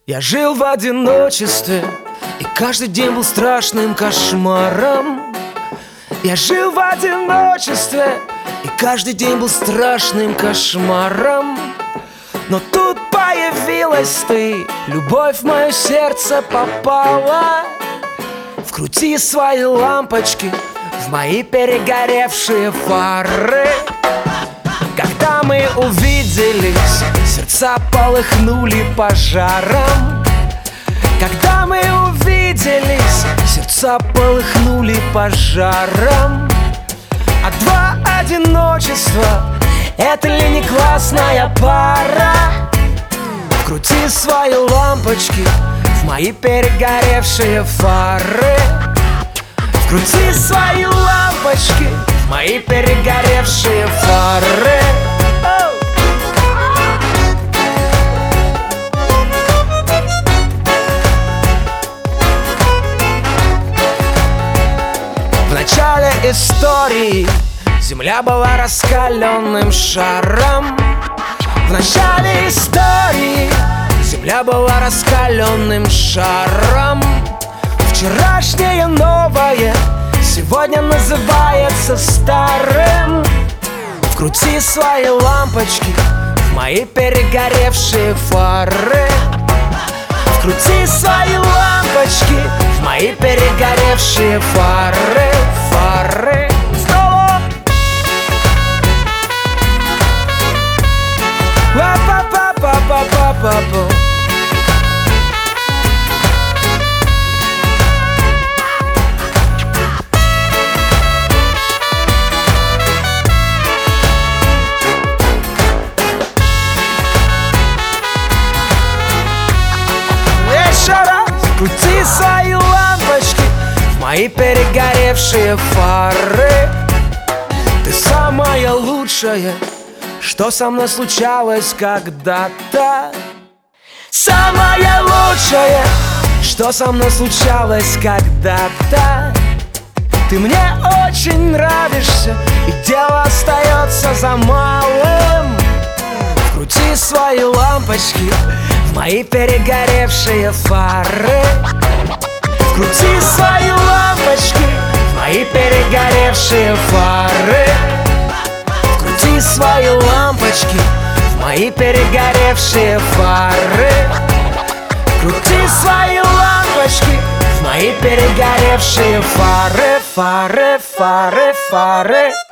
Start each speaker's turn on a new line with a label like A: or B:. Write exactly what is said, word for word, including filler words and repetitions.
A: Я жил в одиночестве, и каждый день был страшным кошмаром. Я жил в одиночестве, и каждый день был страшным кошмаром. Но тут появилась ты, любовь в мое сердце попала. Вкрути свои лампочки в мои перегоревшие фары. Когда мы увиделись, сердца полыхнули пожаром. Когда мы увиделись, сердца полыхнули пожаром. А два одиночества — это ли не классная пара? Вкрути свои лампочки в мои перегоревшие фары. Вкрути свои лампочки в мои перегоревшие фары. В начале истории земля была раскаленным шаром. В начале истории земля была раскаленным шаром. Вчерашнее новое сегодня называется старым. Вкрути свои лампочки в мои перегоревшие фары. Вкрути свои лампочки в мои перегоревшие фары. Фары. Снова. Па-па-па-па-па-па-па. Крути свои лампочки в мои перегоревшие фары. Ты самая лучшая, что со мной случалось когда-то. Самая лучшая, что со мной случалось когда-то. Ты мне очень нравишься, и дело остается за малым. Крути свои лампочки в мои перегоревшие фары. Крути свои лампочки в мои перегоревшие фары. Крути свои лампочки в мои перегоревшие фары. Крути свои лампочки в мои перегоревшие фары. Фары, фары, фары.